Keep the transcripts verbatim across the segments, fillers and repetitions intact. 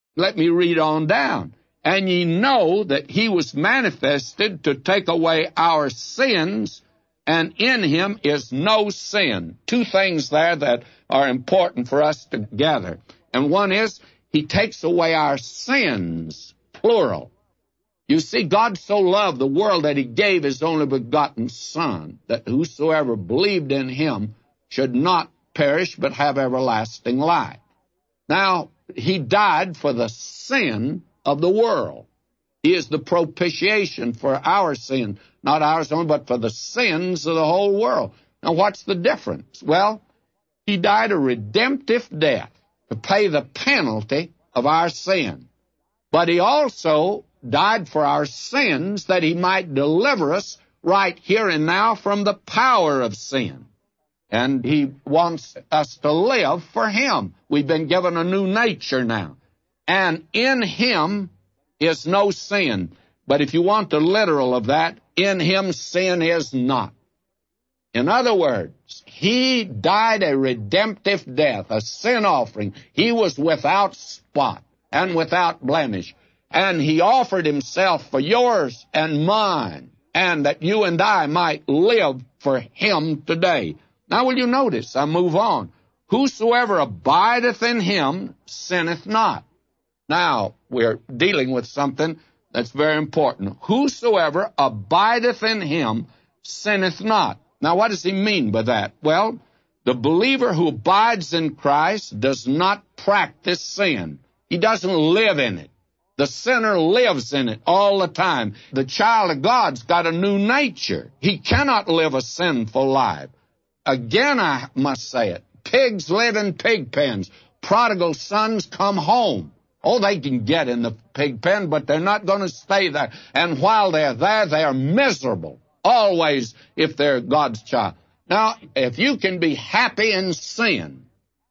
Let me read on down. And ye know that he was manifested to take away our sins, and in him is no sin. Two things there that are important for us to gather. And one is, he takes away our sins, plural. You see, God so loved the world that he gave his only begotten Son, that whosoever believed in him should not perish but have everlasting life. Now, he died for the sin of the world. He is the propitiation for our sin, not ours only, but for the sins of the whole world. Now, what's the difference? Well, he died a redemptive death to pay the penalty of our sin. But he also died for our sins that he might deliver us right here and now from the power of sin. And he wants us to live for him. We've been given a new nature now. And in him is no sin. But if you want the literal of that, in him sin is not. In other words, he died a redemptive death, a sin offering. He was without spot and without blemish. And he offered himself for yours and mine, and that you and I might live for him today. Now will you notice, I move on. Whosoever abideth in him sinneth not. Now, we're dealing with something that's very important. Whosoever abideth in him sinneth not. Now, what does he mean by that? Well, the believer who abides in Christ does not practice sin. He doesn't live in it. The sinner lives in it all the time. The child of God's got a new nature. He cannot live a sinful life. Again, I must say it. Pigs live in pig pens. Prodigal sons come home. Oh, they can get in the pig pen, but they're not going to stay there. And while they're there, they are miserable. Always, if they're God's child. Now, if you can be happy in sin,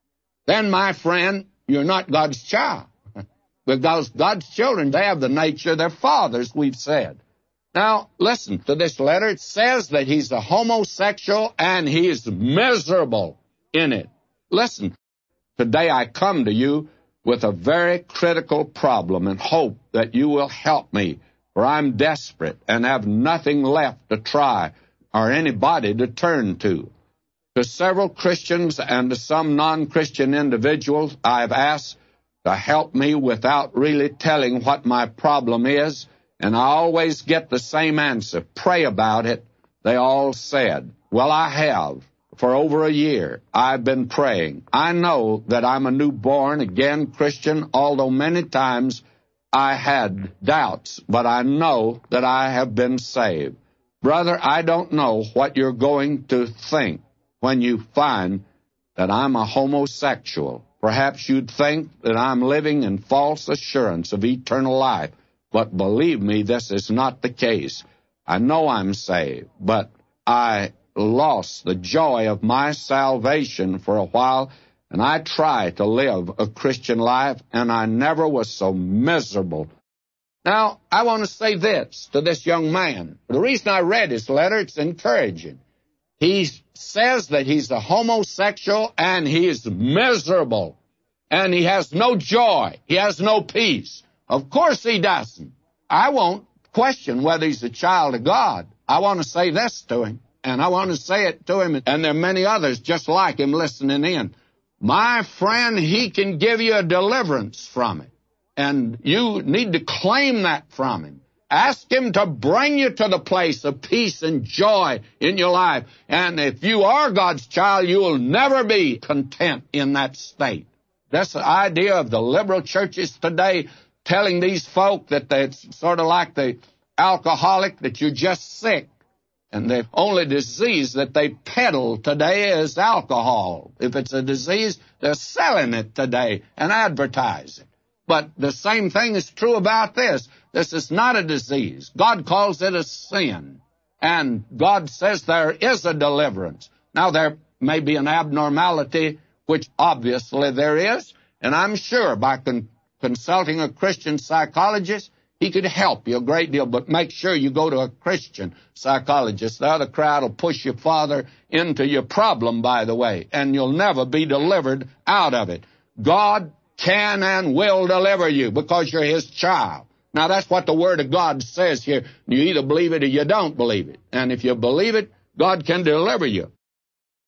then, my friend, you're not God's child. Because God's children, they have the nature of their fathers, we've said. Now, listen to this letter. It says that he's a homosexual and he is miserable in it. Listen, today I come to you with a very critical problem and hope that you will help me, for I'm desperate and have nothing left to try or anybody to turn to. To several Christians and to some non-Christian individuals, I've asked to help me without really telling what my problem is, and I always get the same answer. Pray about it, they all said. Well, I have. For over a year, I've been praying. I know that I'm a newborn, again, Christian, although many times I had doubts, but I know that I have been saved. Brother, I don't know what you're going to think when you find that I'm a homosexual. Perhaps you'd think that I'm living in false assurance of eternal life. But believe me, this is not the case. I know I'm saved, but I lost the joy of my salvation for a while, and I tried to live a Christian life, and I never was so miserable. Now, I want to say this to this young man. The reason I read his letter, it's encouraging. He says that he's a homosexual and he is miserable. And he has no joy. He has no peace. Of course he doesn't. I won't question whether he's a child of God. I want to say this to him. And I want to say it to him. And there are many others just like him listening in. My friend, he can give you a deliverance from it. And you need to claim that from him. Ask him to bring you to the place of peace and joy in your life. And if you are God's child, you will never be content in that state. That's the idea of the liberal churches today, telling these folk that it's sort of like the alcoholic, that you're just sick. And the only disease that they peddle today is alcohol. If it's a disease, they're selling it today and advertise it. But the same thing is true about this. This is not a disease. God calls it a sin. And God says there is a deliverance. Now, there may be an abnormality, which obviously there is. And I'm sure by con- consulting a Christian psychologist, he could help you a great deal. But make sure you go to a Christian psychologist. The other crowd will push you farther into your problem, by the way. And you'll never be delivered out of it. God can and will deliver you because you're His child. Now, that's what the Word of God says here. You either believe it or you don't believe it. And if you believe it, God can deliver you.